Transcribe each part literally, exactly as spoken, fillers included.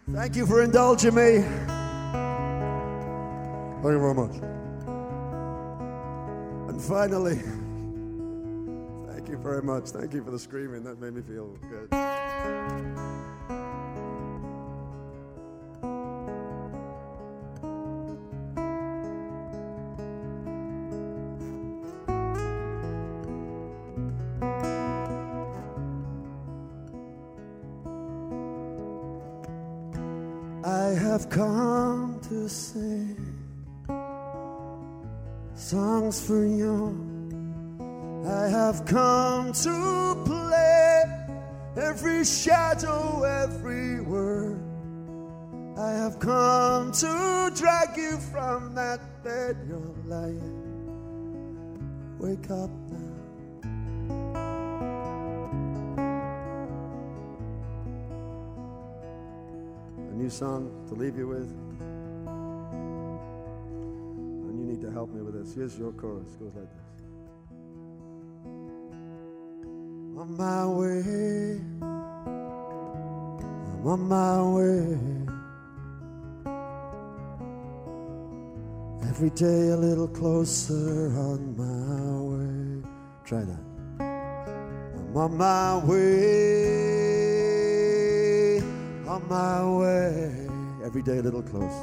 Thank you for indulging me. Thank you very much. And finally, thank you very much. Thank you for the screaming. That made me feel good. I have come to sing songs for you. I have come to play every shadow, every word. I have come to drag you from that bed you're lying. Wake up now. New song to leave you with, and you need to help me with this. Here's your chorus. It goes like this. On my way, I'm on my way, every day a little closer on my way. Try that. I'm on my way, on my way, every day a little closer,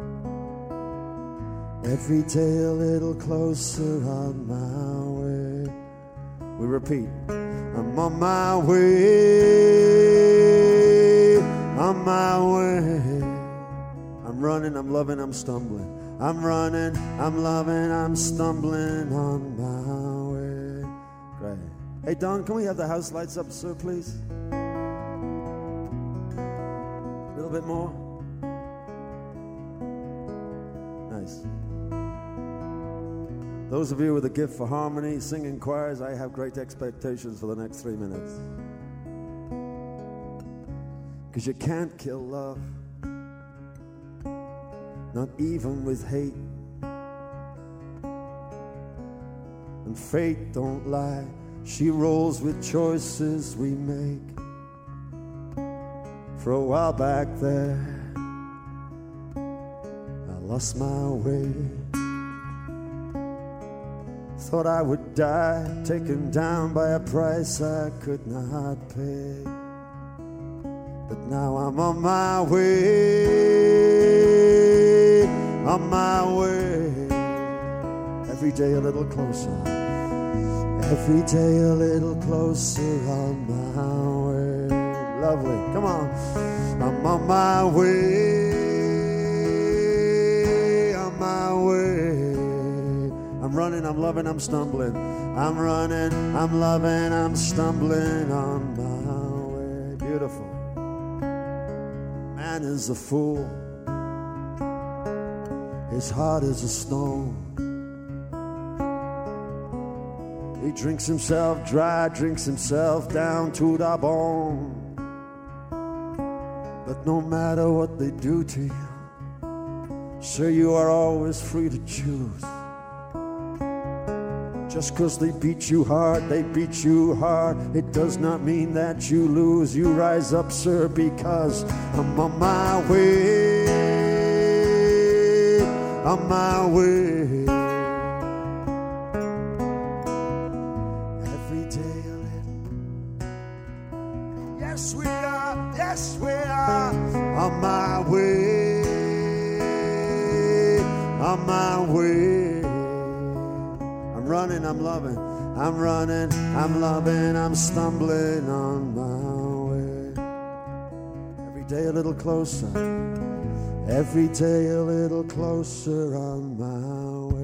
every day a little closer on my way. We repeat, I'm on my way, on my way. I'm running, I'm loving, I'm stumbling. I'm running, I'm loving, I'm stumbling on my way. Great. Hey Don, can we have the house lights up, sir, please? Bit more. Nice. Those of you with a gift for harmony, singing choirs, I have great expectations for the next three minutes. Because you can't kill love, not even with hate. And fate don't lie, she rolls with choices we make. For a while back there, I lost my way. Thought I would die, taken down by a price I could not pay. But now I'm on my way, on my way. Every day a little closer, every day a little closer on my way. Lovely, come on. I'm on my way, on my way. I'm running, I'm loving, I'm stumbling. I'm running, I'm loving, I'm stumbling on my way. Beautiful. Man is a fool, his heart is a stone. He drinks himself dry, drinks himself down to the bone. But no matter what they do to you, sir, you are always free to choose. Just because they beat you hard, they beat you hard, it does not mean that you lose. You rise up, sir, because I'm on my way, on my way. Every day a little. Yes, we are, yes, we are. On my way, on my way. I'm running, I'm loving, I'm running, I'm loving, I'm stumbling on my way. Every day a little closer, every day a little closer on my way.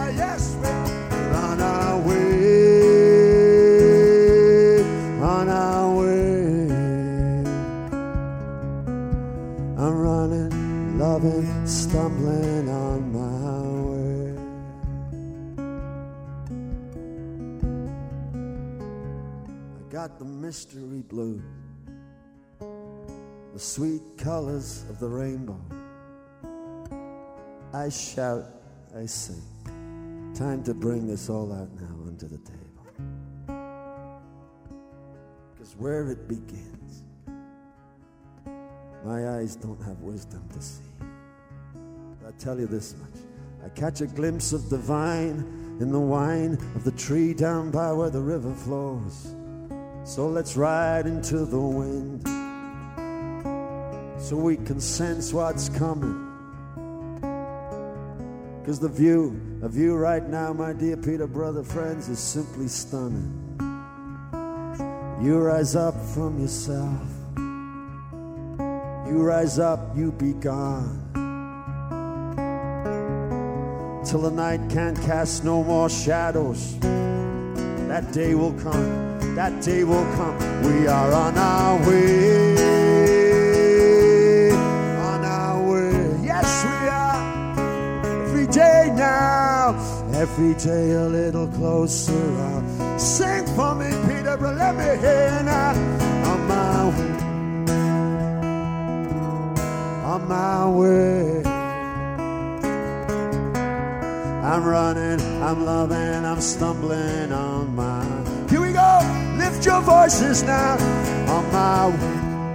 are, yes, we're on our way, on our way. I'm running, loving, stumbling on my way. I got the mystery blues, the sweet colors of the rainbow. I shout, I sing. Time to bring this all out now onto the table. Because where it begins, my eyes don't have wisdom to see. But I tell you this much, I catch a glimpse of the vine in the wine of the tree down by where the river flows. So let's ride into the wind, so we can sense what's coming. Because the view of you right now, my dear Peter, brother, friends, is simply stunning. You rise up from yourself. You rise up, you be gone. Till the night can't cast no more shadows. That day will come, that day will come. We are on our way, on our way. Yes, we are. Every day now, every day a little closer. I'll sing for me, Peter, but let me hear now. On my way, on my way. I'm running, I'm loving, I'm stumbling on my. Here we go, lift your voices now. On my way.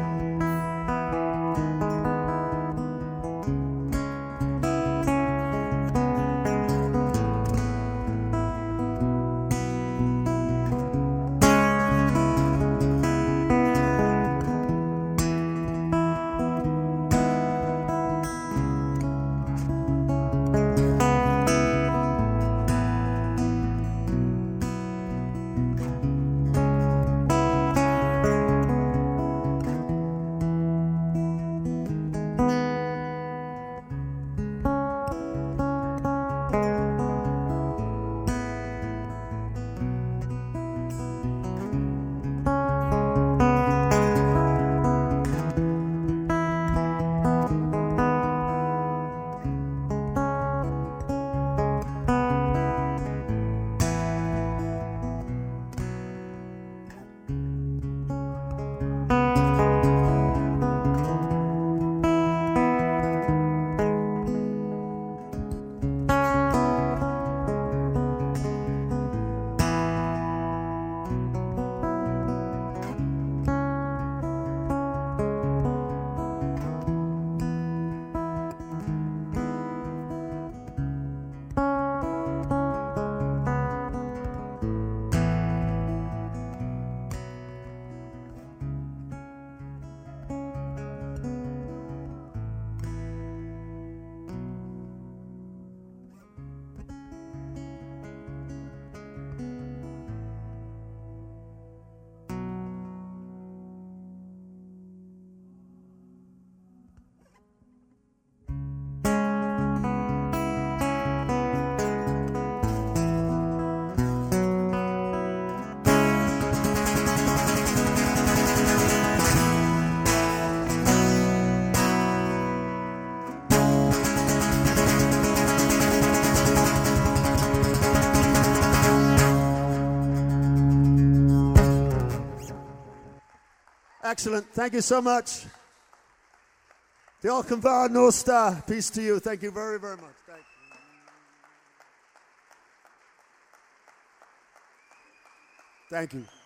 Excellent. Thank you so much. The Alkenvar Nostar. Peace to you. Thank you very, very much. Thank you. Thank you.